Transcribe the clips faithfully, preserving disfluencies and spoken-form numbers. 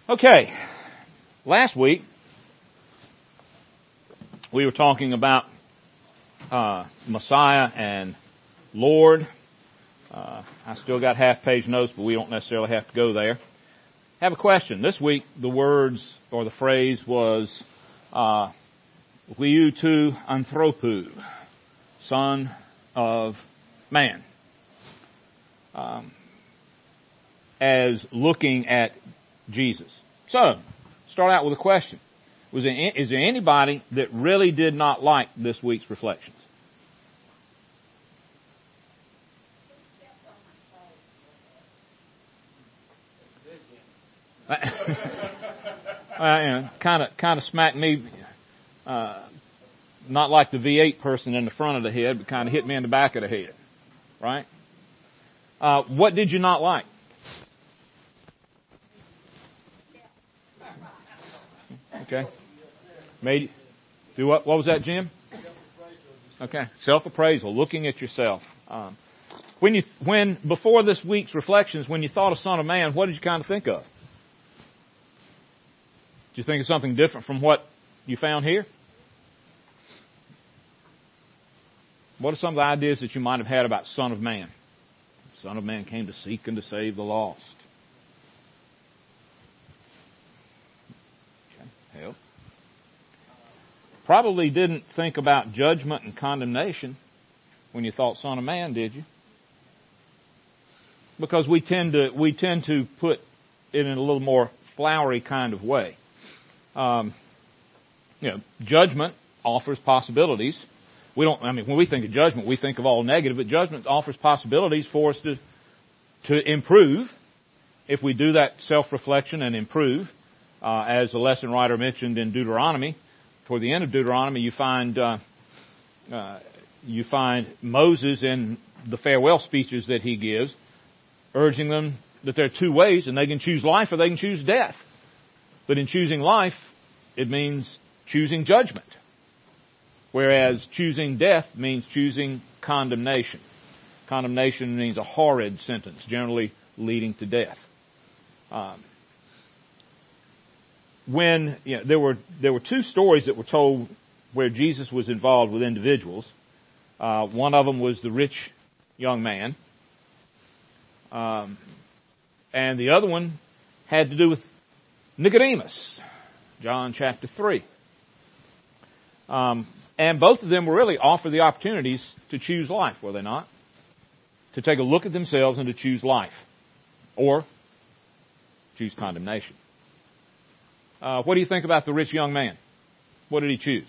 Okay, last week we were talking about uh, Messiah and Lord. Uh, I still got half-page notes, but we don't necessarily have to go there. I have a question. This week the words or the phrase was uh, Liutu Anthropu, Son of Man, um, as looking at Jesus. So, start out with a question. Was there, is there anybody that really did not like this week's reflections? Well, you know, kind of, kind of smacked me, uh, not like the V eight person in the front of the head, but kind of hit me in the back of the head, right? Uh, what did you not like? Okay. Made do what? What was that, Jim? Okay. Self-appraisal, looking at yourself. Um, when you when before this week's reflections, when you thought of Son of Man, what did you kind of think of? Did you think of something different from what you found here? What are some of the ideas that you might have had about Son of Man? Son of Man came to seek and to save the lost. Okay, help. Probably didn't think about judgment and condemnation when you thought Son of Man, did you? Because we tend to we tend to put it in a little more flowery kind of way. Um, you know, judgment offers possibilities. We don't. I mean, when we think of judgment, we think of all negative, but judgment offers possibilities for us to to improve if we do that self-reflection and improve. Uh, as the lesson writer mentioned in Deuteronomy, toward the end of Deuteronomy, you find uh, uh, you find Moses in the farewell speeches that he gives, urging them that there are two ways, and they can choose life or they can choose death. But in choosing life, it means choosing judgment. Whereas choosing death means choosing condemnation. Condemnation means a horrid sentence, generally leading to death. Um, when you know, there were there were two stories that were told where Jesus was involved with individuals. Uh, one of them was the rich young man, um, and the other one had to do with Nicodemus, John chapter three. Um, and both of them were really offered the opportunities to choose life, were they not? To take a look at themselves and to choose life, or choose condemnation. Uh, what do you think about the rich young man? What did he choose?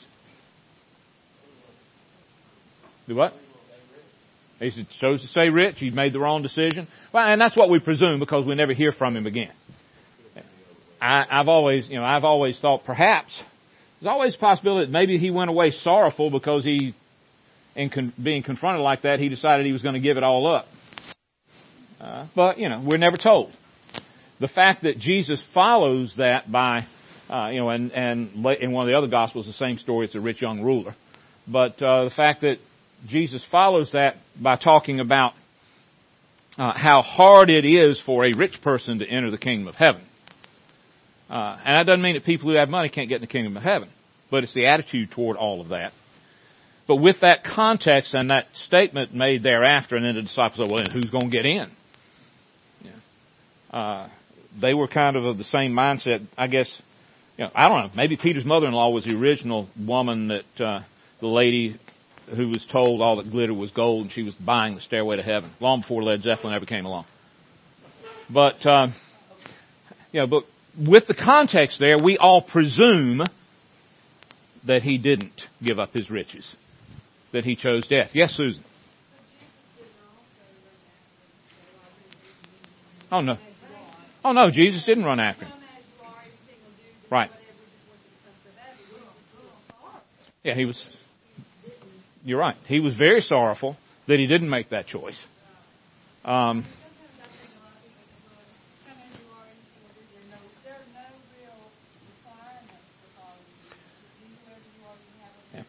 Do what? He chose to stay rich. He made the wrong decision. Well, and that's what we presume because we never hear from him again. I, I've always, you know, I've always thought perhaps there's always a possibility that maybe he went away sorrowful because he, in con- being confronted like that, he decided he was going to give it all up. Uh, but you know, we're never told. The fact that Jesus follows that by Uh, you know, and, and in one of the other Gospels, the same story, it's a rich young ruler. But uh, the fact that Jesus follows that by talking about uh, how hard it is for a rich person to enter the kingdom of heaven. Uh, and that doesn't mean that people who have money can't get in the kingdom of heaven. But it's the attitude toward all of that. But with that context and that statement made thereafter, and then the disciples said, well, then who's going to get in? Yeah. Uh, they were kind of of the same mindset, I guess. You know, I don't know, maybe Peter's mother-in-law was the original woman that, uh, the lady who was told all that glitter was gold and she was buying the stairway to heaven, long before Led Zeppelin ever came along. But, uh, you know, but with the context there, we all presume that he didn't give up his riches, that he chose death. Yes, Susan? Oh, no. Oh, no, Jesus didn't run after him. Right. Yeah, he was, you're right. He was very sorrowful that he didn't make that choice. Um, yeah.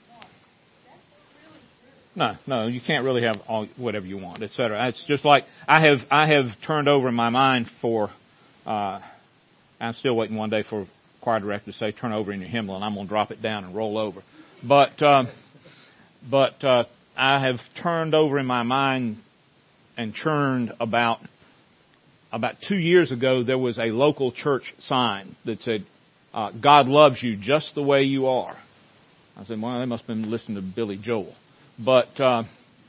No, no, you can't really have all whatever you want, et cetera. It's just like I have I have turned over in my mind for uh, I'm still waiting one day for a choir director to say, turn over in your hymnal, and I'm going to drop it down and roll over. But, um, but uh, I have turned over in my mind and churned about, about two years ago, there was a local church sign that said, uh, God loves you just the way you are. I said, well, they must have been listening to Billy Joel. But uh,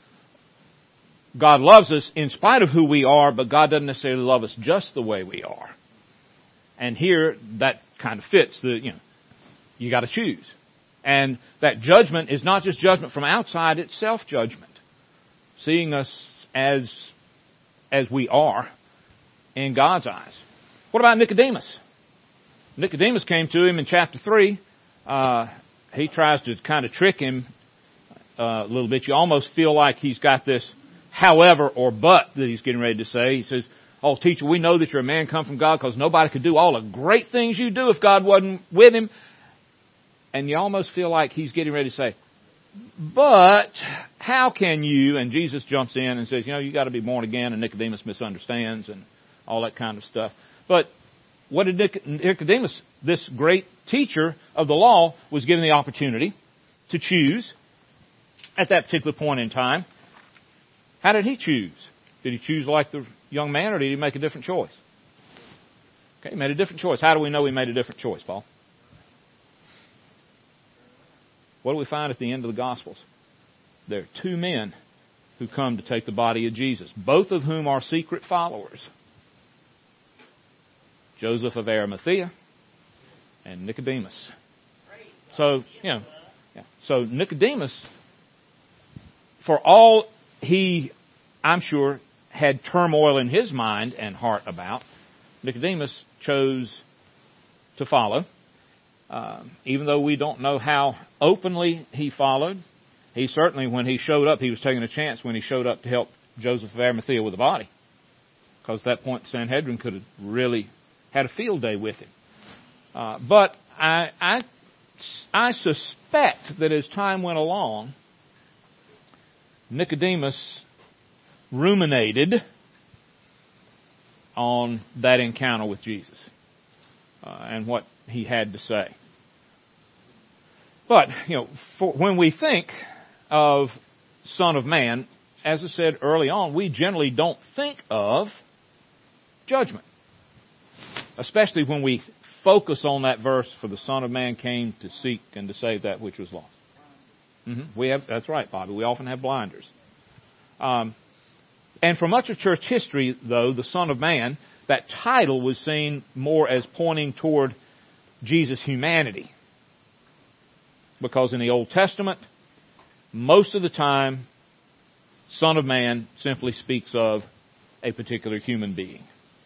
God loves us in spite of who we are, but God doesn't necessarily love us just the way we are. And here, that kind of fits the, you know, you got to choose. And that judgment is not just judgment from outside, it's self-judgment. Seeing us as, as we are in God's eyes. What about Nicodemus? Nicodemus came to him in chapter three. Uh, he tries to kind of trick him uh, a little bit. You almost feel like he's got this however or but that he's getting ready to say. He says, oh, teacher, we know that you're a man come from God because nobody could do all the great things you do if God wasn't with him. And you almost feel like he's getting ready to say, but how can you? And Jesus jumps in and says, you know, you got to be born again. And Nicodemus misunderstands and all that kind of stuff. But what did Nicodemus, this great teacher of the law, was given the opportunity to choose at that particular point in time. How did he choose? Did he choose like the young man, or did he make a different choice? Okay, he made a different choice. How do we know he made a different choice, Paul? What do we find at the end of the Gospels? There are two men who come to take the body of Jesus, both of whom are secret followers. Joseph of Arimathea and Nicodemus. So, you know, yeah. so Nicodemus, for all he, I'm sure, had turmoil in his mind and heart about, Nicodemus chose to follow. Uh, even though we don't know how openly he followed, he certainly, when he showed up, he was taking a chance when he showed up to help Joseph of Arimathea with the body. Because at that point, the Sanhedrin could have really had a field day with him. Uh, but I, I, I suspect that as time went along, Nicodemus ruminated on that encounter with Jesus uh, and what he had to say. But, you know, for, when we think of Son of Man, as I said early on, we generally don't think of judgment. Especially when we focus on that verse, for the Son of Man came to seek and to save that which was lost. Mm-hmm. We have, that's right, Bobby. We often have blinders. Um, and for much of church history, though, the Son of Man, that title was seen more as pointing toward Jesus' humanity. Because in the Old Testament, most of the time, Son of Man simply speaks of a particular human being.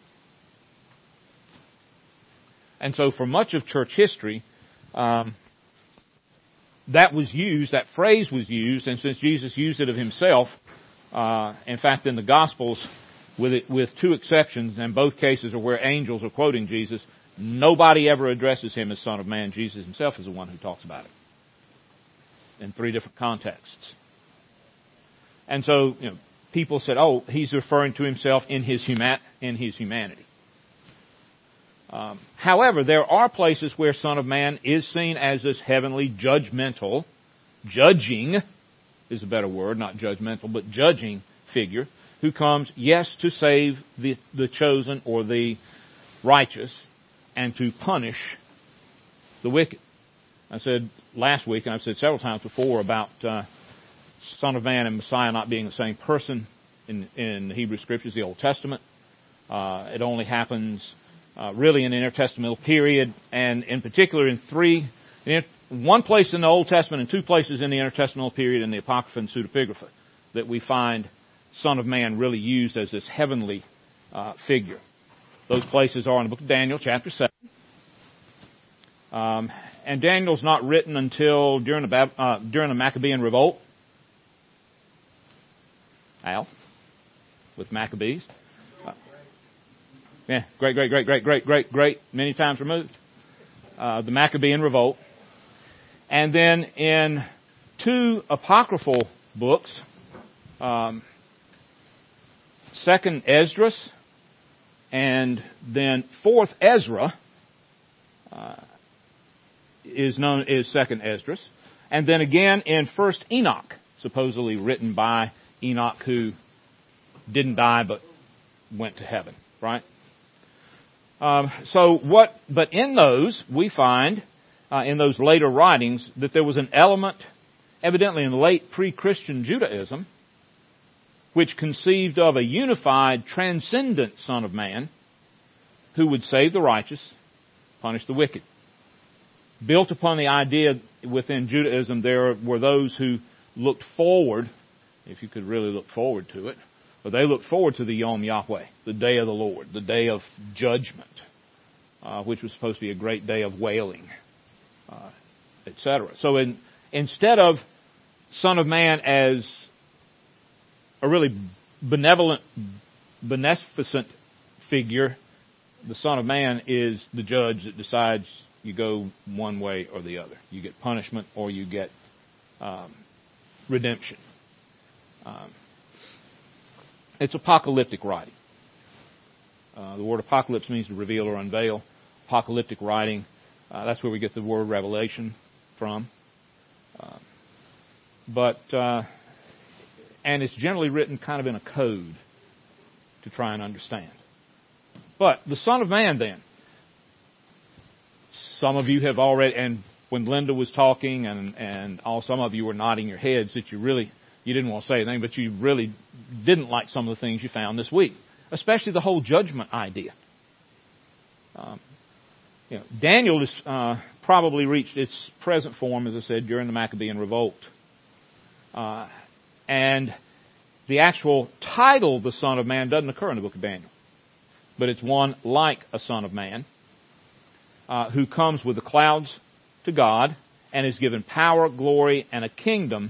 And so for much of church history, um, that was used, that phrase was used, and since Jesus used it of himself, uh, in fact in the Gospels, with it, with two exceptions, and both cases are where angels are quoting Jesus, nobody ever addresses him as Son of Man. Jesus himself is the one who talks about it in three different contexts. And so, you know, people said, oh, he's referring to himself in his huma- in his humanity. Um, however, there are places where Son of Man is seen as this heavenly, judgmental, judging is a better word, not judgmental, but judging figure, who comes, yes, to save the, the chosen or the righteous, and to punish the wicked. I said last week, and I've said several times before, about uh, Son of Man and Messiah not being the same person in, in the Hebrew Scriptures, the Old Testament. Uh, it only happens uh, really in the intertestamental period, and in particular in three, in one place in the Old Testament and two places in the intertestamental period in the Apocrypha and Pseudepigrapha, that we find Son of Man really used as this heavenly uh, figure. Those places are in the book of Daniel, chapter seven. Um, and Daniel's not written until during the, uh, during the Maccabean revolt. Al, with Maccabees. Uh, yeah, great, great, great, great, great, great, great, many times removed. Uh, the Maccabean revolt. And then in two apocryphal books, um, Second Esdras and then Fourth Ezra, uh, is known as Second Esdras. And then again in First Enoch, supposedly written by Enoch, who didn't die but went to heaven, right? Um, so what, but in those, we find, uh, in those later writings, that there was an element, evidently in late pre-Christian Judaism, which conceived of a unified, transcendent Son of Man who would save the righteous, punish the wicked. Built upon the idea within Judaism, there were those who looked forward, if you could really look forward to it, but they looked forward to the Yom Yahweh, the day of the Lord, the day of judgment, uh, which was supposed to be a great day of wailing, uh, et cetera. So in, instead of Son of Man as a really benevolent, beneficent figure, the Son of Man is the judge that decides you go one way or the other. You get punishment or you get um, redemption. Um, it's apocalyptic writing. Uh, the word apocalypse means to reveal or unveil. Apocalyptic writing, uh, that's where we get the word revelation from. Uh, but, uh, and it's generally written kind of in a code to try and understand. But the Son of Man then, some of you have already, and when Linda was talking and, and all, some of you were nodding your heads that you really, you didn't want to say anything, but you really didn't like some of the things you found this week, especially the whole judgment idea. Um, you know, Daniel has uh, probably reached its present form, as I said, during the Maccabean revolt. Uh, and the actual title, the Son of Man, doesn't occur in the book of Daniel. But it's one like a Son of Man, uh, who comes with the clouds to God and is given power, glory, and a kingdom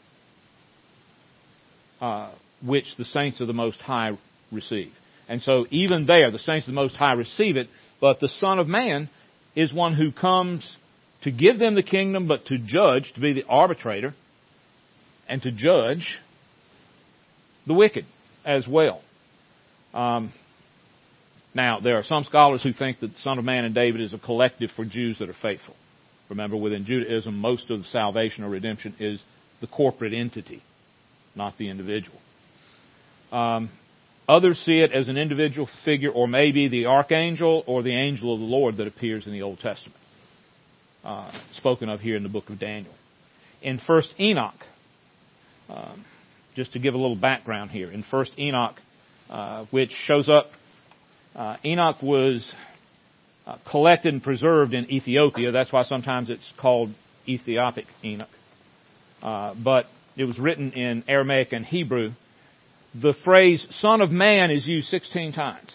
uh, which the saints of the Most High receive. And so even there, the saints of the Most High receive it, but the Son of Man is one who comes to give them the kingdom, but to judge, to be the arbitrator, and to judge the wicked as well. Um, now, there are some scholars who think that the Son of Man and David is a collective for Jews that are faithful. Remember, within Judaism, most of the salvation or redemption is the corporate entity, not the individual. Um, others see it as an individual figure, or maybe the archangel or the angel of the Lord that appears in the Old Testament, uh, spoken of here in the book of Daniel. In First Enoch, um, just to give a little background here, in First Enoch, uh, which shows up, uh, Enoch was uh, collected and preserved in Ethiopia. That's why sometimes it's called Ethiopic Enoch. Uh, but it was written in Aramaic and Hebrew. The phrase Son of Man is used sixteen times.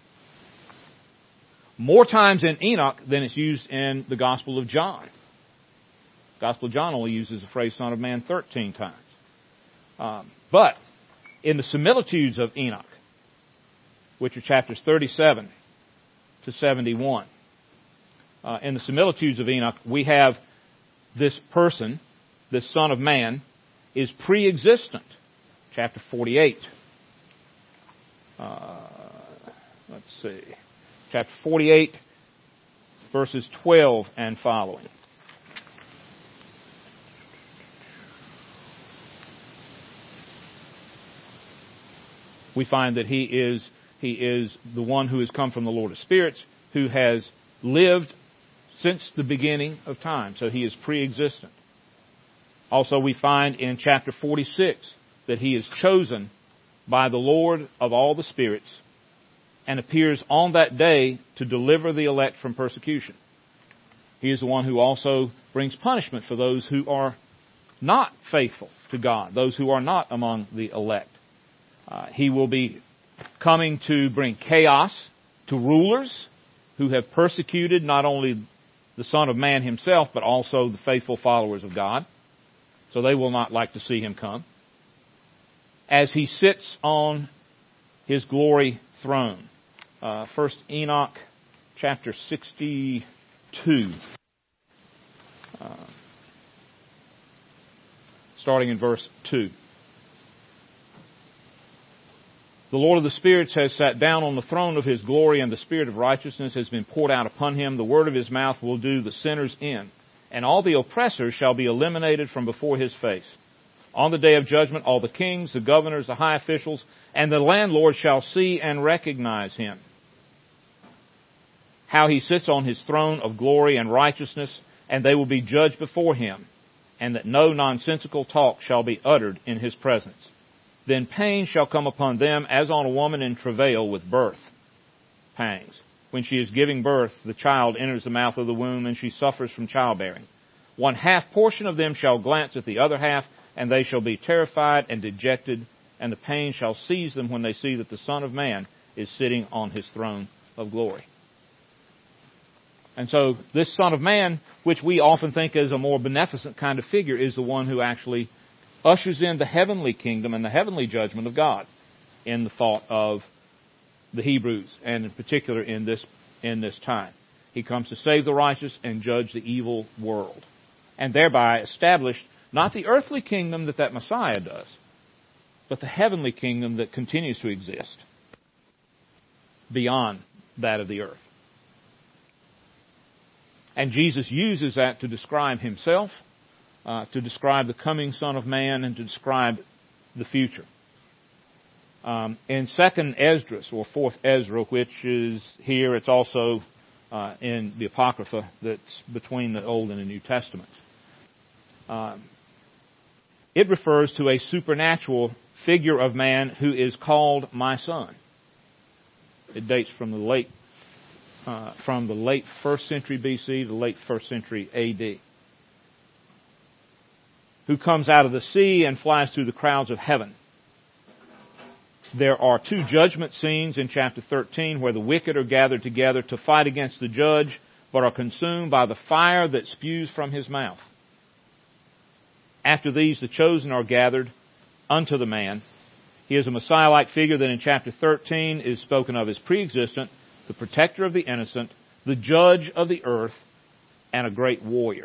More times in Enoch than it's used in the Gospel of John. The Gospel of John only uses the phrase Son of Man thirteen times. Um, but in the similitudes of Enoch, which are chapters thirty-seven to seventy-one, uh, in the similitudes of Enoch, we have this person, this Son of Man, is pre-existent. Chapter forty-eight. Uh, let's see. Chapter forty-eight, verses twelve and following. We find that he is he is the one who has come from the Lord of Spirits, who has lived since the beginning of time. So he is pre-existent. Also, we find in chapter forty-six that he is chosen by the Lord of all the spirits and appears on that day to deliver the elect from persecution. He is the one who also brings punishment for those who are not faithful to God, those who are not among the elect. Uh, he will be coming to bring chaos to rulers who have persecuted not only the Son of Man himself, but also the faithful followers of God. So they will not like to see him come. As he sits on his glory throne. Uh, First Enoch, chapter sixty-two. Uh, starting in verse two. The Lord of the spirits has sat down on the throne of His glory, and the Spirit of righteousness has been poured out upon Him. The word of His mouth will do the sinners in, and all the oppressors shall be eliminated from before His face. On the day of judgment, all the kings, the governors, the high officials, and the landlords shall see and recognize Him. How He sits on His throne of glory and righteousness, and they will be judged before Him, and that no nonsensical talk shall be uttered in His presence. Then pain shall come upon them as on a woman in travail with birth pangs. When she is giving birth, the child enters the mouth of the womb, and she suffers from childbearing. One half portion of them shall glance at the other half, and they shall be terrified and dejected, and the pain shall seize them when they see that the Son of Man is sitting on His throne of glory. And so this Son of Man, which we often think is a more beneficent kind of figure, is the one who actually ushers in the heavenly kingdom and the heavenly judgment of God in the thought of the Hebrews, and in particular in this in this time. He comes to save the righteous and judge the evil world, and thereby establish not the earthly kingdom that that Messiah does, but the heavenly kingdom that continues to exist beyond that of the earth. And Jesus uses that to describe Himself, uh, to describe the coming Son of Man, and to describe the future. Um, in Second Esdras, or Fourth Ezra, which is here, it's also uh, in the Apocrypha that's between the Old and the New Testaments. Um, it refers to a supernatural figure of man who is called my Son. It dates from the late uh, from the late first century B C to the late first century A D. Who comes out of the sea and flies through the crowds of heaven. There are two judgment scenes in chapter thirteen where the wicked are gathered together to fight against the judge, but are consumed by the fire that spews from his mouth. After these, the chosen are gathered unto the man. He is a Messiah-like figure that in chapter thirteen is spoken of as pre-existent, the protector of the innocent, the judge of the earth, and a great warrior.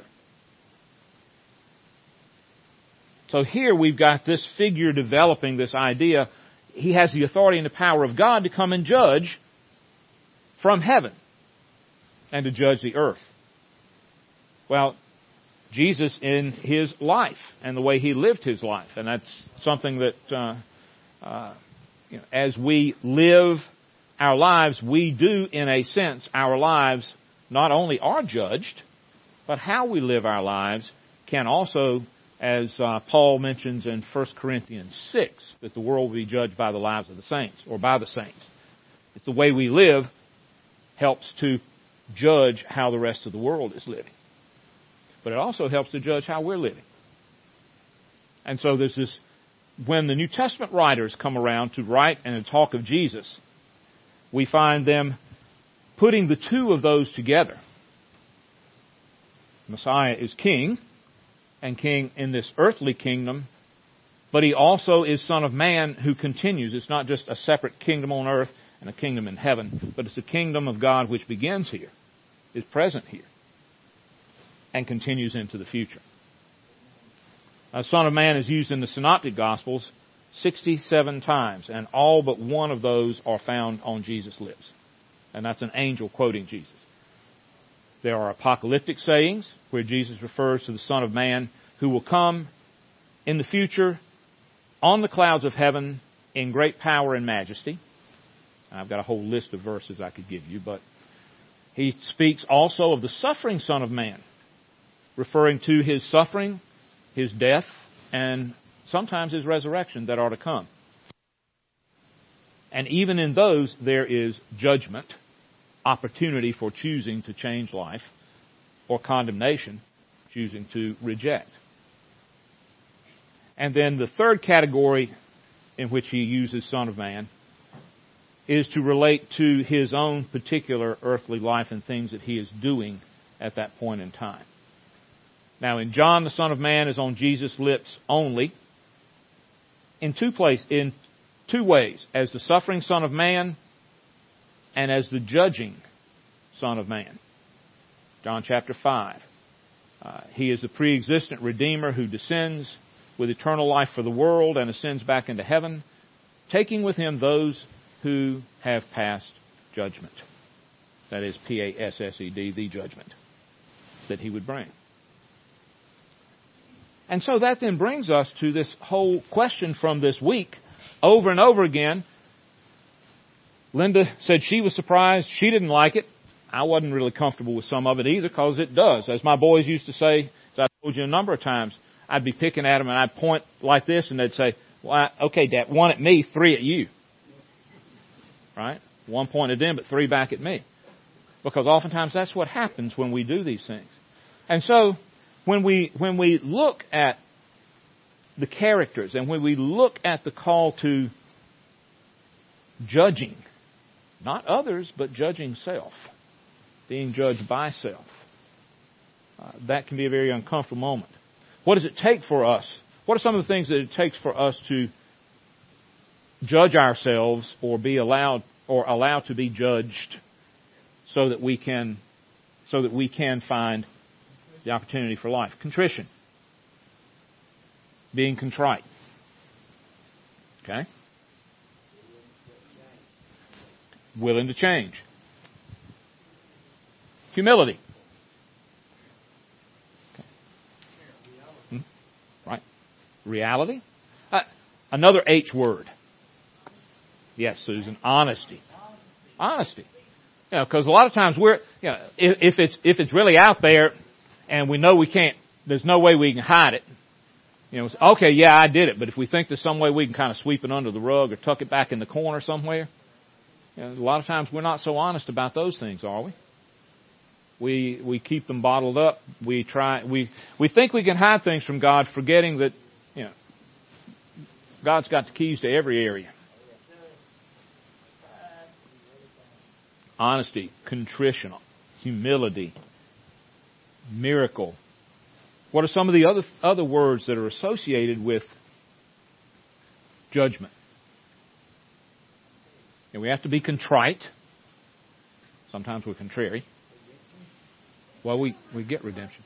So here we've got this figure developing this idea. He has the authority and the power of God to come and judge from heaven and to judge the earth. Well, Jesus in His life and the way He lived His life, and that's something that uh, uh, you know, as we live our lives, we do, in a sense, our lives not only are judged, but how we live our lives can also, as uh, Paul mentions in First Corinthians six, that the world will be judged by the lives of the saints, or by the saints. It's the way we live helps to judge how the rest of the world is living. But it also helps to judge how we're living. And so there's this, when the New Testament writers come around to write and to talk of Jesus, we find them putting the two of those together. Messiah is king, and king in this earthly kingdom, but He also is Son of Man who continues. It's not just a separate kingdom on earth and a kingdom in heaven, but it's the kingdom of God which begins here, is present here, and continues into the future. A Son of Man is used in the Synoptic Gospels sixty-seven times, and all but one of those are found on Jesus' lips. And that's an angel quoting Jesus. There are apocalyptic sayings where Jesus refers to the Son of Man who will come in the future on the clouds of heaven in great power and majesty. I've got a whole list of verses I could give you, but He speaks also of the suffering Son of Man, referring to His suffering, His death, and sometimes His resurrection that are to come. And even in those, there is judgment, opportunity for choosing to change life, or condemnation, choosing to reject. And then the third category in which He uses Son of Man is to relate to His own particular earthly life and things that He is doing at that point in time. Now in John, the Son of Man is on Jesus' lips only in two places, in two ways, as the suffering Son of Man and as the judging Son of Man. John chapter five. Uh, he is the pre-existent Redeemer who descends with eternal life for the world and ascends back into heaven. taking with him those who have passed judgment. That is P A S S E D, the judgment that he would bring. And so that then brings us to this whole question from this week. Over and over again, Linda said she was surprised. She didn't like it. I wasn't really comfortable with some of it either, because it does. As my boys used to say, as I told you a number of times, I'd be picking at them and I'd point like this and they'd say, well, I, okay, Dad, one at me, three at you. Right? One point at them, but three back at me. Because oftentimes that's what happens when we do these things. And so, when we, when we look at the characters and when we look at the call to judging, not others, but judging self, being judged by self, uh, that can be a very uncomfortable moment. What does it take for us? What are some of the things that it takes for us to judge ourselves or be allowed or allow to be judged so that we can so that we can find the opportunity for life? Contrition. Being contrite. Okay? Willing to change. Humility. Okay. Hmm? Right. Reality. Uh, another H word. Yes, Susan. Honesty. Honesty. You know, because a lot of times we're, you know, if, if it's if it's really out there, and we know we can't, there's no way we can hide it. You know, okay, yeah, I did it, but if we think there's some way we can kind of sweep it under the rug or tuck it back in the corner somewhere, you know, a lot of times we're not so honest about those things, are we? We we keep them bottled up. We try we we think we can hide things from God, forgetting that, you know, God's got the keys to every area. Honesty, contrition, humility, miracle. What are some of the other other words that are associated with judgment? And we have to be contrite. Sometimes we're contrary. Well, we, we get redemption.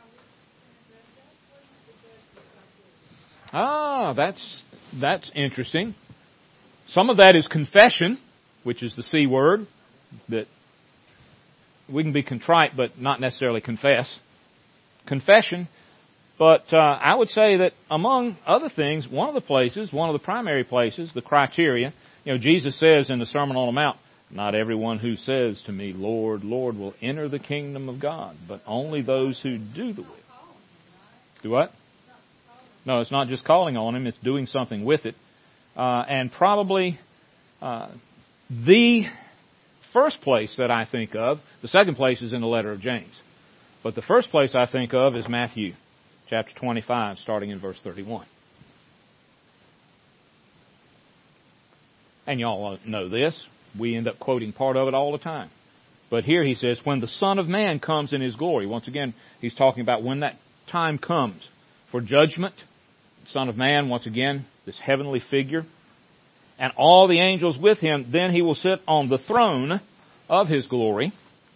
Ah, that's that's interesting. Some of that is confession, which is the C word. That we can be contrite, but not necessarily confess. Confession. But uh, I would say that among other things, one of the places, one of the primary places, the criteria, you know, Jesus says in the Sermon on the Mount, not everyone who says to me, Lord, Lord, will enter the kingdom of God, but only those who do the will. Do what? No, it's not just calling on Him, it's doing something with it. Uh, and probably uh, the first place that I think of, the second place is in the letter of James. But the first place I think of is Matthew chapter twenty-five, starting in verse thirty-one. And y'all know this. We end up quoting part of it all the time. But here he says, when the Son of Man comes in His glory. Once again, he's talking about when that time comes for judgment. Son of Man, once again, this heavenly figure. And all the angels with Him, then He will sit on the throne of His glory.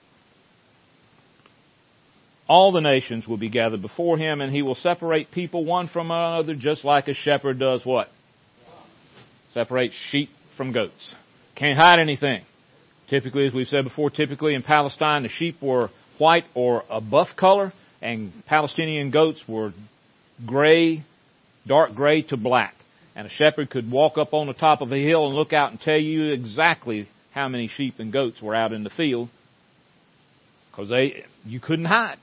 All the nations will be gathered before Him, and He will separate people one from another, just like a shepherd does what? Separates sheep from goats. Can't hide anything. Typically, as we've said before, typically in Palestine, the sheep were white or a buff color, and Palestinian goats were gray, dark gray to black. And a shepherd could walk up on the top of a hill and look out and tell you exactly how many sheep and goats were out in the field, because they you couldn't hide.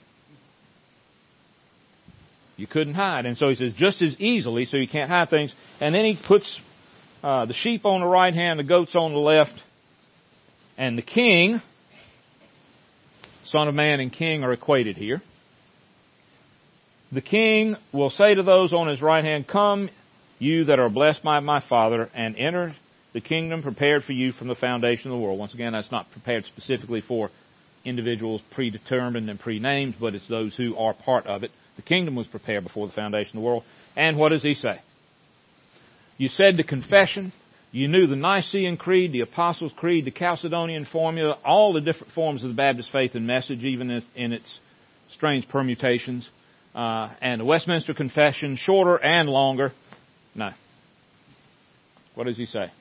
You couldn't hide. And so he says, just as easily, so you can't hide things. And then he puts uh, the sheep on the right hand, the goats on the left. And the king, Son of Man and king are equated here. The king will say to those on his right hand, come, you that are blessed by my Father, and enter the kingdom prepared for you from the foundation of the world. Once again, that's not prepared specifically for individuals predetermined and pre-named, but it's those who are part of it. The kingdom was prepared before the foundation of the world. And what does he say? You said the confession. You knew the Nicene Creed, the Apostles' Creed, the Chalcedonian Formula, all the different forms of the Baptist faith and message, even in its strange permutations. Uh, and the Westminster Confession, shorter and longer. No. What does he say?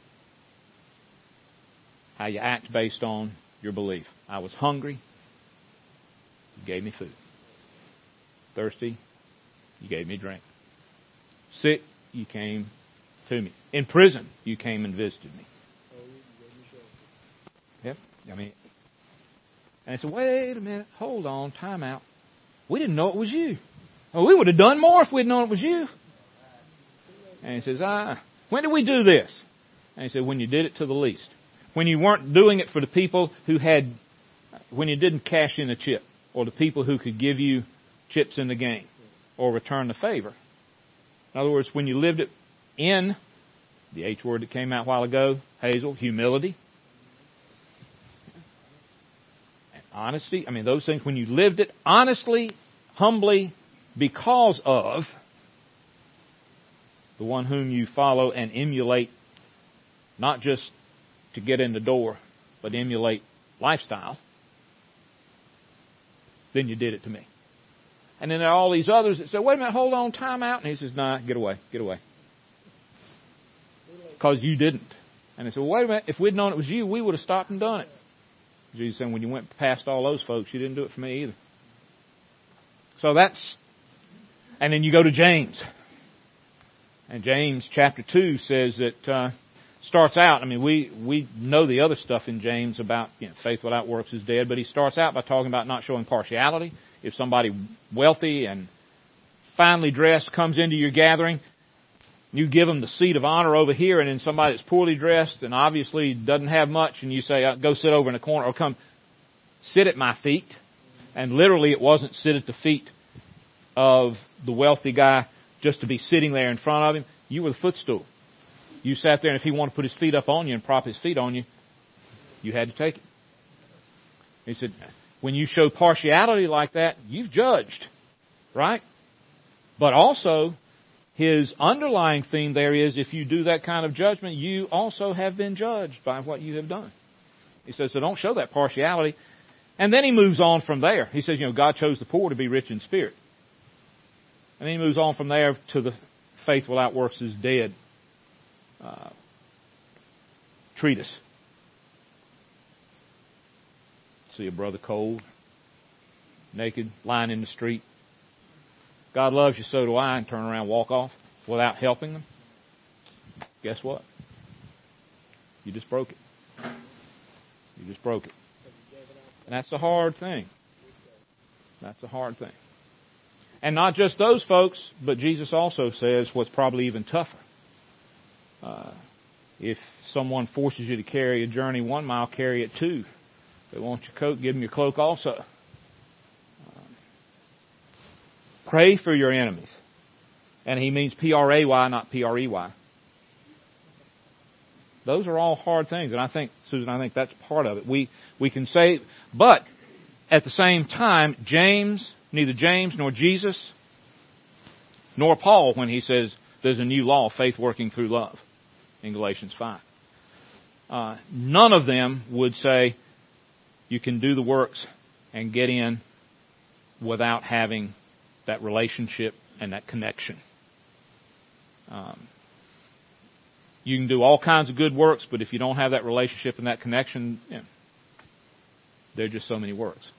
How you act based on your belief. I was hungry. You gave me food. Thirsty. You gave me drink. Sick. You came to me. In prison. You came and visited me. Yep. I mean, and I said, wait a minute. Hold on. Time out. We didn't know it was you. Oh, we would have done more if we'd known it was you. And he says, ah, when did we do this? And he said, when you did it to the least. When you weren't doing it for the people who had, when you didn't cash in a chip, or the people who could give you chips in the game, or return the favor. In other words, when you lived it in, the H word that came out a while ago, Hazel, humility, and honesty. I mean, those things, when you lived it honestly, humbly, because of the one whom you follow and emulate, not just to get in the door, but emulate lifestyle, then you did it to me. And then there are all these others that say, wait a minute, hold on, time out. And he says, nah, get away, get away. Because you didn't. And they said, well, wait a minute, if we'd known it was you, we would have stopped and done it. Jesus said, when you went past all those folks, you didn't do it for me either. So that's, and then you go to James. And James chapter two says that, uh, starts out, I mean, we, we know the other stuff in James about, you know, faith without works is dead, but he starts out by talking about not showing partiality. If somebody wealthy and finely dressed comes into your gathering, you give them the seat of honor over here, and then somebody that's poorly dressed and obviously doesn't have much, and you say, go sit over in the corner, or come sit at my feet. And literally it wasn't sit at the feet of the wealthy guy just to be sitting there in front of him. You were the footstool. You sat there, and if he wanted to put his feet up on you and prop his feet on you, you had to take it. He said, when you show partiality like that, you've judged, right? But also, his underlying theme there is, if you do that kind of judgment, you also have been judged by what you have done. He says, so don't show that partiality. And then he moves on from there. He says, you know, God chose the poor to be rich in spirit. And then he moves on from there to the faith without works is dead uh, treatise. See a brother cold, naked, lying in the street. God loves you, so do I, and turn around and walk off without helping them. Guess what? You just broke it. You just broke it. And that's a hard thing. That's a hard thing. And not just those folks, but Jesus also says what's probably even tougher. Uh, if someone forces you to carry a journey one mile, carry it two. If they want your coat, give them your cloak also. Uh, pray for your enemies. And he means P R A Y, not P R E Y. Those are all hard things. And I think, Susan, I think that's part of it. We, we can say, but at the same time, James, neither James nor Jesus, nor Paul, when he says there's a new law, faith working through love, in Galatians five. Uh, none of them would say you can do the works and get in without having that relationship and that connection. Um, you can do all kinds of good works, but if you don't have that relationship and that connection, you know, they're just so many works.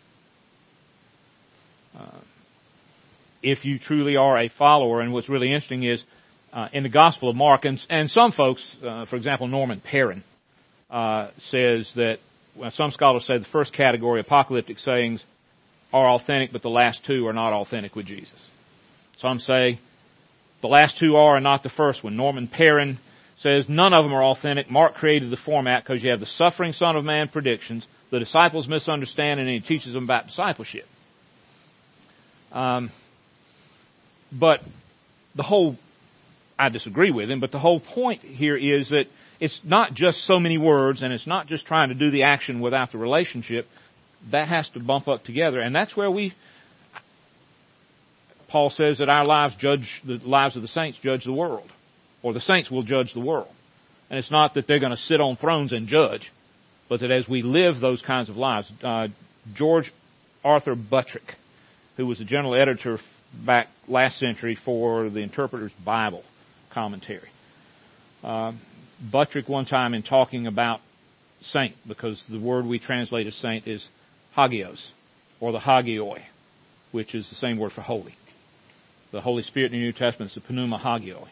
Uh, if you truly are a follower, and what's really interesting is uh, in the Gospel of Mark, and, and some folks, uh, for example, Norman Perrin, uh, says that, well, some scholars say the first category, apocalyptic sayings, are authentic, but the last two are not authentic with Jesus. Some say the last two are and not the first one. Norman Perrin says none of them are authentic. Mark created the format because you have the suffering Son of Man predictions, the disciples misunderstand, and he teaches them about discipleship. Um, but the whole, I disagree with him, but the whole point here is that it's not just so many words, and it's not just trying to do the action without the relationship. That has to bump up together, and that's where we, Paul says that our lives judge, the lives of the saints judge the world, or the saints will judge the world. And it's not that they're going to sit on thrones and judge, but that as we live those kinds of lives, uh, George Arthur Buttrick, who was the general editor back last century for the Interpreter's Bible commentary, uh, Buttrick one time in talking about saint, because the word we translate as saint is hagios, or the hagioi, which is the same word for holy. The Holy Spirit in the New Testament is the pneuma hagioi,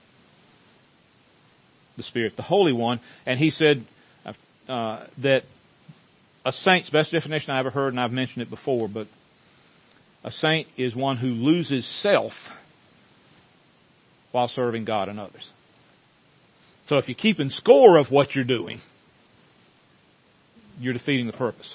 the Spirit, the Holy One. And he said uh, that a saint's best definition I ever heard, and I've mentioned it before, but a saint is one who loses self while serving God and others. So if you're keeping score of what you're doing, you're defeating the purpose.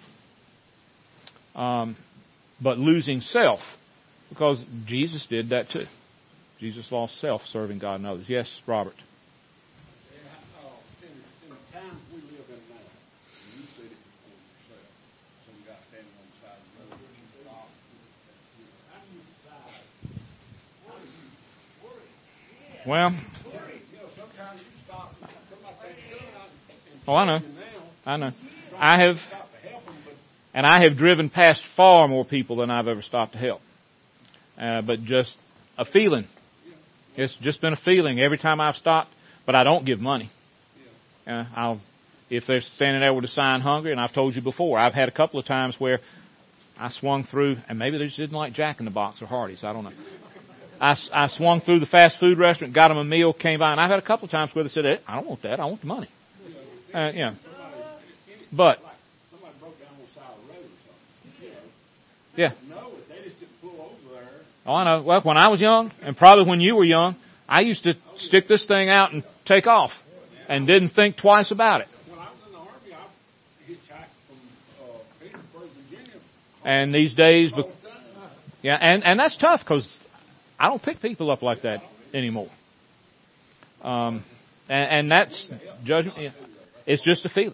Um, but losing self, because Jesus did that too. Jesus lost self serving God and others. Yes, Robert. Yeah, uh, in, in the times we live in now, you said it before yourself. Some guy standing on the side of the road. How do you decide? How do you worry? Well, You know, sometimes you stop. Somebody takes a gun out and oh, I know. you now. I know. I have, Stop to help them, but and I have driven past far more people than I've ever stopped to help. Uh, but just a feeling. It's just been a feeling every time I've stopped, but I don't give money. Uh, I'll, if they're standing there with a sign hungry, and I've told you before, I've had a couple of times where I swung through, and maybe they just didn't like Jack in the Box or Hardee's, I don't know. I, I swung through the fast food restaurant, got them a meal, came by, and I've had a couple of times where they said, I don't want that, I want the money. Uh, yeah. But, somebody broke down on the side of the road or something. You know, yeah. no, they just didn't pull over there. Oh, I know. Well, when I was young, and probably when you were young, I used to stick this thing out and take off, and didn't think twice about it. When I was in the Army, I hitchhiked from uh, Petersburg, Virginia. And these days, yeah, and, and that's tough because I don't pick people up like that anymore. Um, and, and that's judgment. Yeah, it's just a feeling.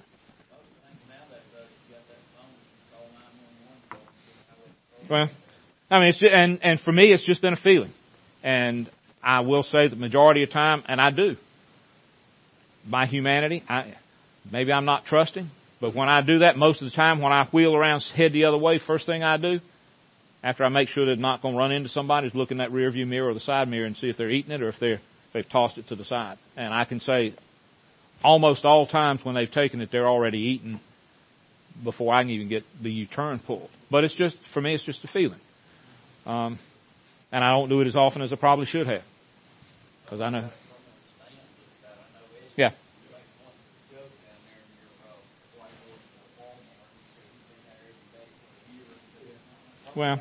Well, I mean, it's just, and and for me, it's just been a feeling, and I will say the majority of time, and I do. My humanity, I maybe I'm not trusting, but when I do that, most of the time, when I wheel around, head the other way, first thing I do, after I make sure they're not going to run into somebody, is look in that rear view mirror or the side mirror and see if they're eating it or if they're if they've tossed it to the side. And I can say, almost all times when they've taken it, they're already eaten before I can even get the U-turn pulled. But it's just, for me, it's just a feeling. Um, and I don't do it as often as I probably should have. Because I know. Yeah. Well,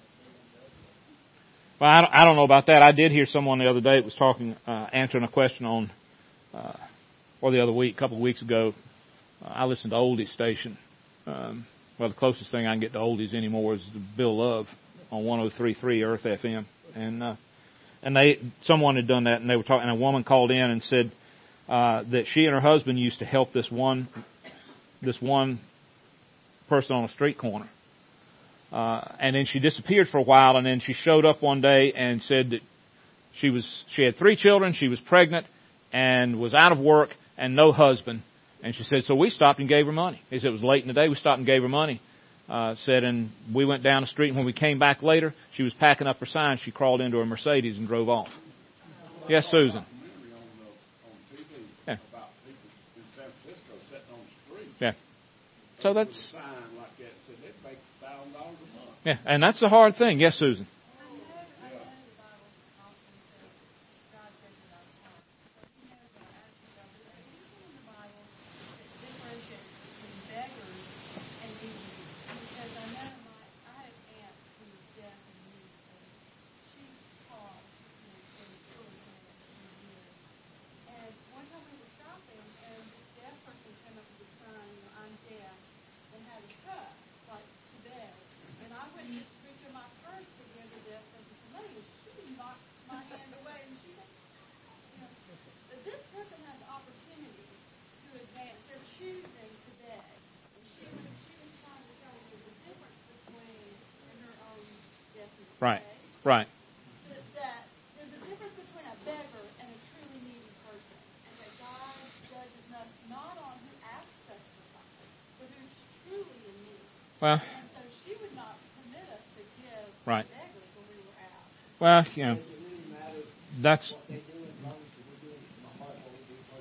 well, I don't, I don't know about that. I did hear someone the other day that was talking, uh, answering a question on, uh, or the other week, a couple of weeks ago. Uh, I listened to Oldies Station. Um, well, the closest thing I can get to Oldies anymore is the Bill Love on one oh three point three Earth F M. And, uh, and they, someone had done that, and they were talking, and a woman called in and said, uh, that she and her husband used to help this one, this one person on a street corner. Uh, and then she disappeared for a while, and then she showed up one day and said that she was, she had three children, she was pregnant, and was out of work, and no husband. And she said, so we stopped and gave her money. He said it was late in the day, we stopped and gave her money. Uh, said, and we went down the street, and when we came back later, she was packing up her signs, she crawled into her Mercedes and drove off. Yes, Susan. Yeah. Yeah. So that's, yeah, and that's the hard thing. Yes, Susan. Right, right. That there's a difference between a beggar and a truly needy person, and that God judges us not on who asks us for something, but who's truly in need. Well, and so she would not permit us to give right. beggars when we were out. Well, you know, that's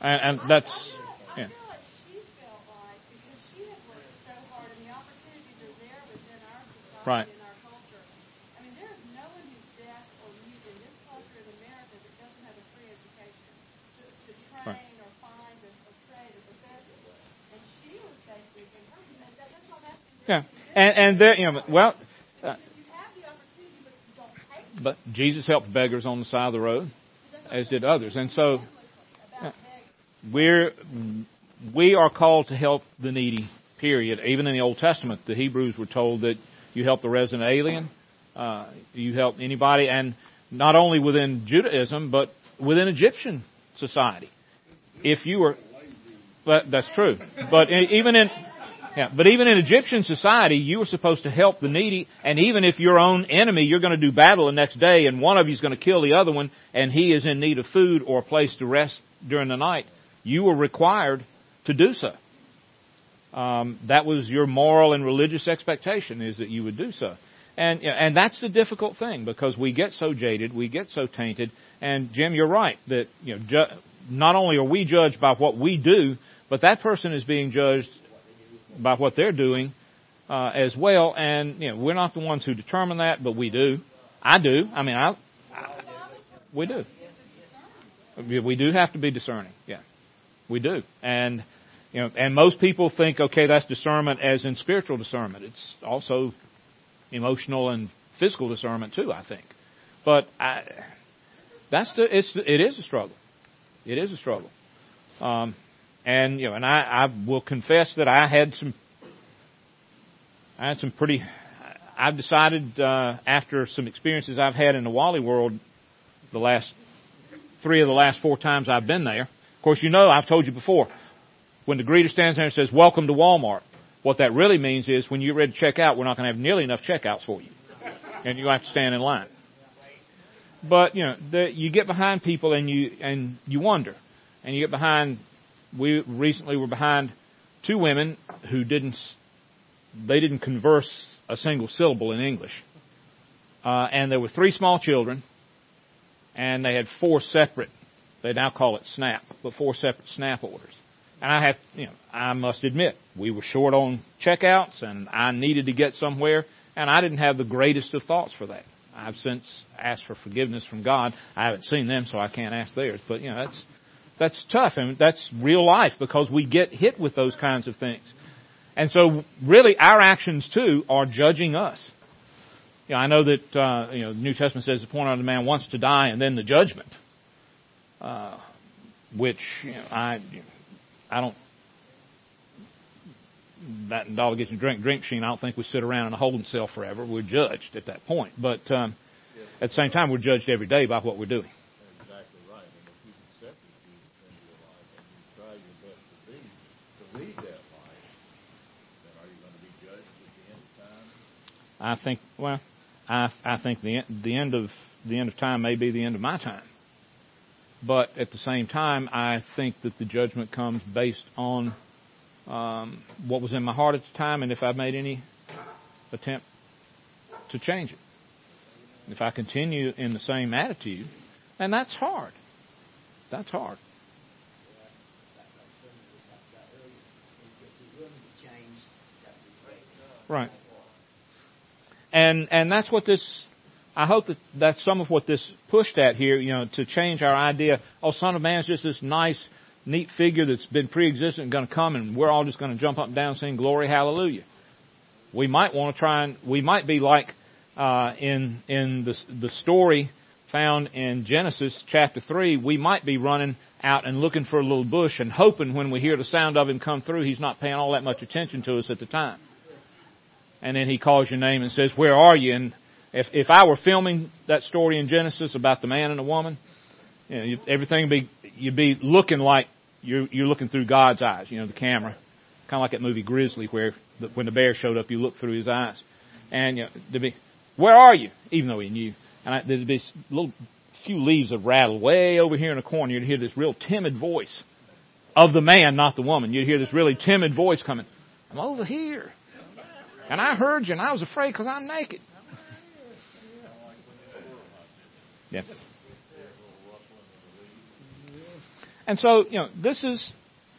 and, and that's I yeah. feel like she felt like, because she had worked so hard and the opportunities are there within our society Right. and our culture. I mean, there is no one who's deaf or mute in this culture in America that doesn't have a free education to, to train Right. or find a, a trade or profession. And she was basically encouraging that. That's what I'm asking. Yeah, and and there, you know, well, uh, You have the opportunity, but you don't take it. but Jesus helped beggars on the side of the road, as did others, and so About begging. we're we are called to help the needy. Period. Even in the Old Testament, the Hebrews were told that you help the resident alien, uh, you help anybody, and not only within Judaism, but within Egyptian society. If you were, but that's true. But even in Yeah, but even in Egyptian society, you were supposed to help the needy, and even if your own enemy, you're going to do battle the next day, and one of you is going to kill the other one, and he is in need of food or a place to rest during the night, you were required to do so. Um, that was your moral and religious expectation, is that you would do so. And you know, and that's the difficult thing, because we get so jaded, we get so tainted, and Jim, you're right, that you know, ju- not only are we judged by what we do, but that person is being judged by what they're doing uh, as well, and you know we're not the ones who determine that, but we do. I do. I mean, I, I we do. We do have to be discerning. Yeah, we do. And you know, and most people think, okay, that's discernment as in spiritual discernment. It's also emotional and physical discernment too, I think. But I, that's the it's it is a struggle. It is a struggle. Um, And you know, and I, I will confess that I had some, I had some pretty. I've decided uh, after some experiences I've had in the Wally world, the last three of the last four times I've been there. Of course, you know, I've told you before, when the greeter stands there and says, "Welcome to Walmart," what that really means is when you're ready to check out, we're not going to have nearly enough checkouts for you, and you have to stand in line. But you know, the, you get behind people and you and you wonder, and you get behind. We recently were behind two women who didn't, they didn't converse a single syllable in English. Uh, and there were three small children, and they had four separate, they now call it SNAP, but four separate SNAP orders. And I have, you know, I must admit, we were short on checkouts, and I needed to get somewhere, and I didn't have the greatest of thoughts for that. I've since asked for forgiveness from God. I haven't seen them, so I can't ask theirs, but, you know, that's, That's tough, and that's real life, because we get hit with those kinds of things. And so, really, our actions, too, are judging us. You know, I know that uh, you know, the New Testament says the point of the man wants to die and then the judgment, uh, which you know, I I don't, that dog gets a drink, drink machine, I don't think we sit around in a holding cell forever. We're judged at that point. But um, at the same time, we're judged every day by what we're doing. Lead that life, then are you going to be judged at the end of time? I think, well, I I think the the end of the end of time may be the end of my time, but at the same time, I think that the judgment comes based on um, what was in my heart at the time, and if I've made any attempt to change it. If I continue in the same attitude, and that's hard. That's hard. Right. And and that's what this, I hope that that's some of what this pushed at here, you know, to change our idea, oh, Son of Man is just this nice, neat figure that's been pre-existent and going to come, and we're all just going to jump up and down and sing glory, hallelujah. We might want to try and, we might be like uh, in in the, the story found in Genesis chapter three, we might be running out and looking for a little bush and hoping when we hear the sound of him come through, he's not paying all that much attention to us at the time. And then he calls your name and says, "Where are you?" And if if I were filming that story in Genesis about the man and the woman, you know, you, everything would be, you'd be looking like you're you're looking through God's eyes. You know, the camera, kind of like that movie Grizzly, where the, when the bear showed up, you looked through his eyes, and you know, there'd be, "Where are you?" Even though he knew, and I, there'd be a little few leaves would rattle way over here in the corner. You'd hear this real timid voice of the man, not the woman. You'd hear this really timid voice coming, "I'm over here. And I heard you, and I was afraid because I'm naked." Yeah. And so, you know, this is,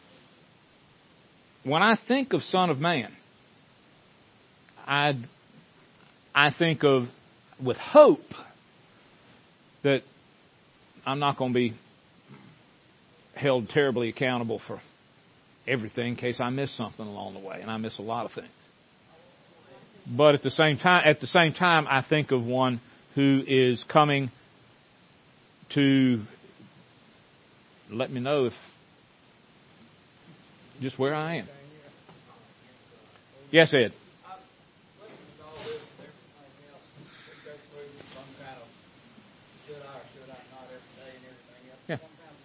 when I think of Son of Man, I, I think of, with hope, that I'm not going to be held terribly accountable for everything in case I miss something along the way, and I miss a lot of things. But at the same time, at the same time, I think of one who is coming to let me know if just where I am. Yes, Ed. Yeah.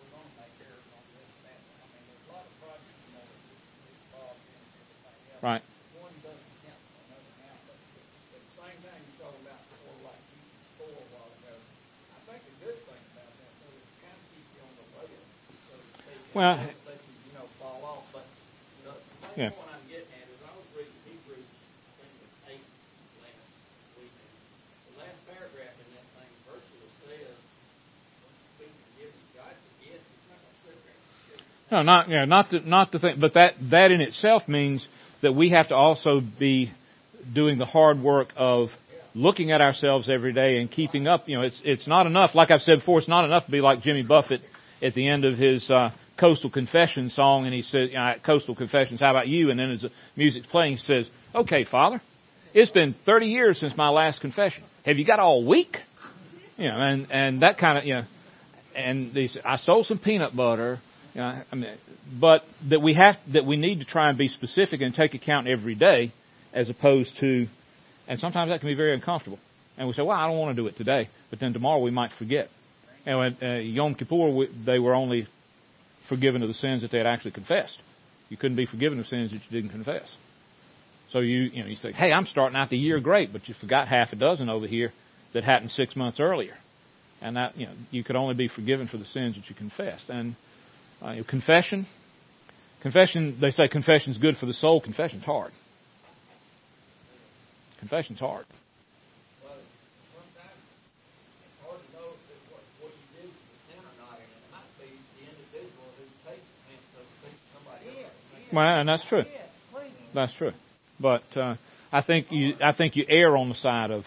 Right. One doesn't count on another now, but at the same time, you talk about sort of like keeping score a while ago. I think the good thing about that, though, is it kind of keeps you on the rail, so to speak. Well, It doesn't let you, you know, fall off. But the main yeah. point I'm getting at is I was reading Hebrews, I think it was eight last week. The last paragraph in that thing virtually says, when you forgive, God forgives. It's not going to sit there and forgive. No, not yeah, not the not the thing, but that that in itself means that we have to also be doing the hard work of looking at ourselves every day and keeping up. You know, it's it's not enough. Like I've said before, it's not enough to be like Jimmy Buffett at the end of his uh, Coastal Confessions song, and he says, you know, "Coastal Confessions, how about you?" And then as the music's playing, he says, "Okay, Father, it's been thirty years since my last confession. Have you got all week?" You know, and and that kind of, you know, and they say, "I sold some peanut butter." You know, I mean, but that we have that we need to try and be specific and take account every day, as opposed to, and sometimes that can be very uncomfortable. And we say, "Well, I don't want to do it today," but then tomorrow we might forget. And at uh, Yom Kippur, we, they were only forgiven of the sins that they had actually confessed. You couldn't be forgiven of sins that you didn't confess. So you, you know, you say, "Hey, I'm starting out the year great," but you forgot half a dozen over here that happened six months earlier, and that, you know, you could only be forgiven for the sins that you confessed. And Uh, confession, confession. They say confession's good for the soul. Confession's hard. Confession's hard. Well, sometimes it's hard to know if what, what you do is sin or not, and it might be the individual who takes offense, so to speak, somebody else. Well, and that's true. That's true. But uh, I think you, I think you err on the side of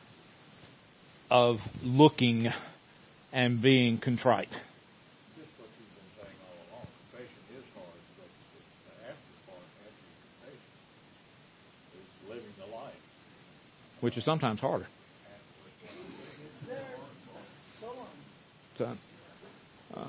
of looking and being contrite. Which is sometimes harder. So, um,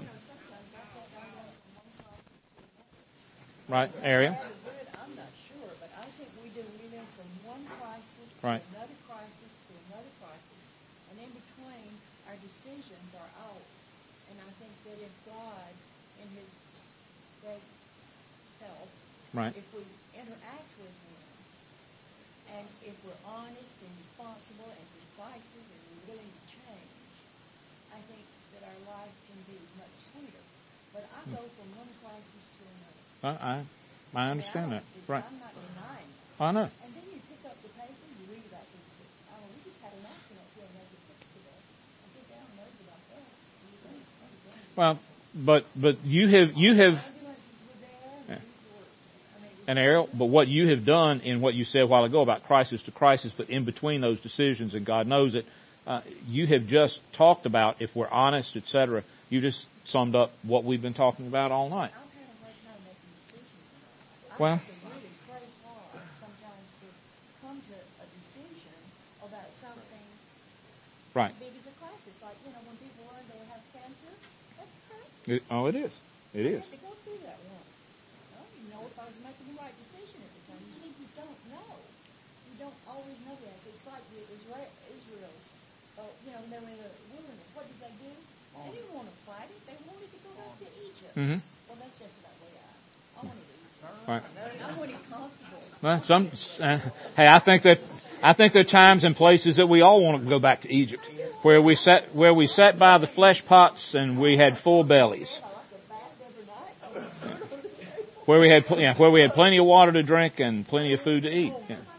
right, area. I'm not sure, but I think we do. We live from one crisis to Right. another crisis to another crisis, and in between, our decisions are ours. And I think that if God, in His great self, Right. if we interact with Him, and if we're honest and responsible and through crisis and we're willing to change, I think that our life can be much sweeter. But I go from one crisis to another. I I, I understand I mean, I that. don't- Right. I'm not denying it. I know. And then you pick up the paper, you read about these people. I mean, we just had an accident here on Lake Six today. I think down maybe about that. Well, but but you have you have. Ambulances were there. Yeah. And these were, I mean, it was And Ariel, but what you have done in what you said a while ago about crisis to crisis, but in between those decisions, and God knows it, uh, you have just talked about, if we're honest, et cetera, you just summed up what we've been talking about all night. I've had a hard time making decisions in my life. I Well, have to really pray hard sometimes to come to a decision about something right. as big as a crisis. Like, you know, when people learn they have cancer, that's a crisis. It, oh, it is. It I is. had to go through that once. I don't even know if I was making the right decision at the time. You see, you don't know. You don't always know the answer. It's like the Isra- Israel's, uh, you know, when they were in the wilderness. What did they do? They didn't want to fight it. They wanted to go back to Egypt. Mm-hmm. Well, that's just about where I am. I wanted Egypt. Right. I wanted comfortable. Well, some. Uh, hey, I think that I think there are times and places that we all want to go back to Egypt, where we sat where we sat by the flesh pots and we had full bellies, I like a bath every night. I was on the table. where we had pl- yeah, where we had plenty of water to drink and plenty of food to eat.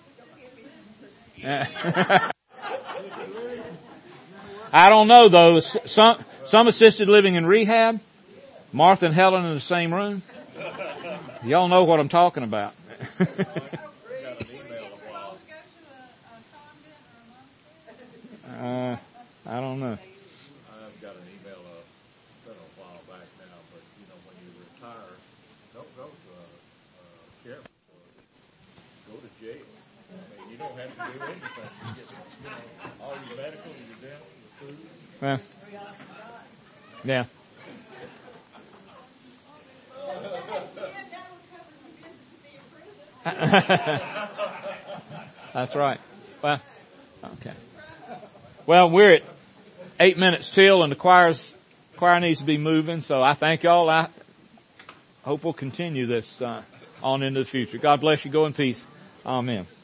Yeah. I don't know though. Some some assisted living and rehab, Martha and Helen in the same room? Y'all know what I'm talking about. uh, I don't know. I've got an email uh, been a while back now, but you know when you retire, don't go to a, a sheriff's facility. Go to jail. I mean, you don't have to do anything. You get you know, all your medical, your dental, your food. Well, yeah. That's right. Well, okay. Well, we're at eight minutes till, and the choir's choir needs to be moving. So I thank y'all. I hope we'll continue this uh, on into the future. God bless you. Go in peace. Amen.